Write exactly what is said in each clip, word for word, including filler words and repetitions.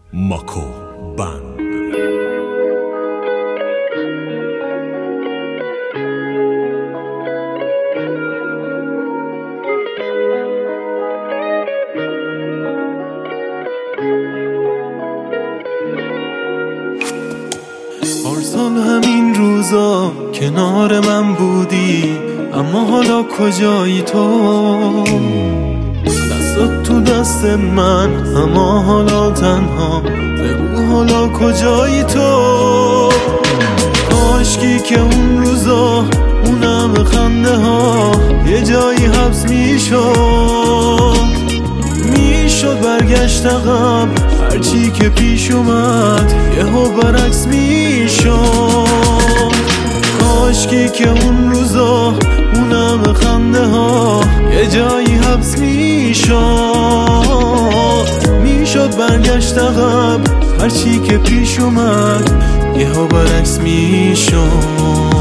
ماکو بند. پارسال همین روزا کنار من بودی، اما حالا کجایی تو؟ دستات تو دست من، اما حالا تنها. بگو حالا کجایی تو؟ کاشکی که اون روزا اونم خنده ها یه جایی حبس میشد میشد برگشت عقب، هرچی که پیش اومد یهو برعکس میشد. کاشکی که اون روزا اونم خنده ها یه جایی حبس میشد میشد برگشت عقب، هرچی که پیش اومد یهو برعکس میشد.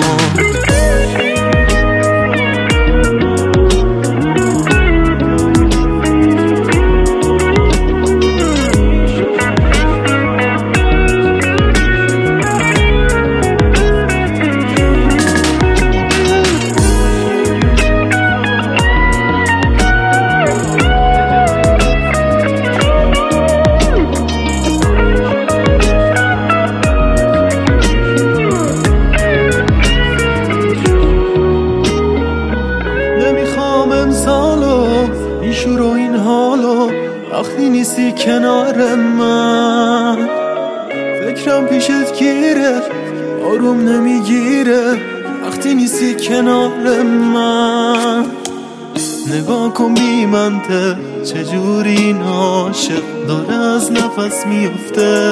این شور و این حالو وقتی نیستی کنار من، فکرم پیشت گیره آروم نمیگیره وقتی نیستی کنار من. نگاه کن بی منطق چجوری این عاشق داره از نفس میفته.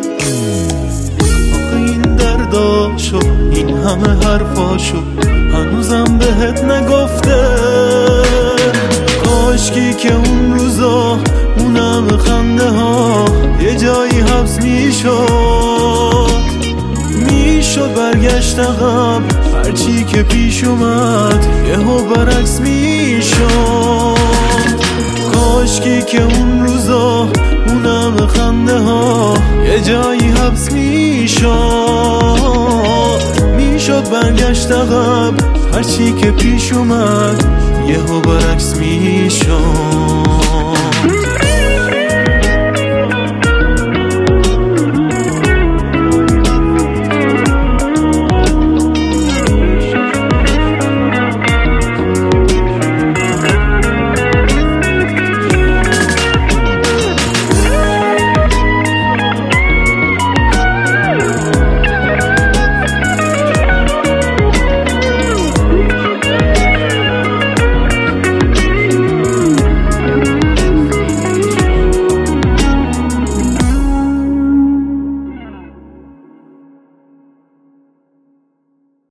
آخه این درداشو این همه حرفاشو هنوزم بهت نگفته. کاشکی که اون روزا اونم خنده ها یه جایی حبس میشد میشد برگشت عقب، هرچی که پیش اومد یهو برعکس میشد. کاشکی که اون روزا اونم خنده ها یه جایی حبس میشد میشد برگشت عقب، هرچی که پیش اومد یهو برعکس میشد.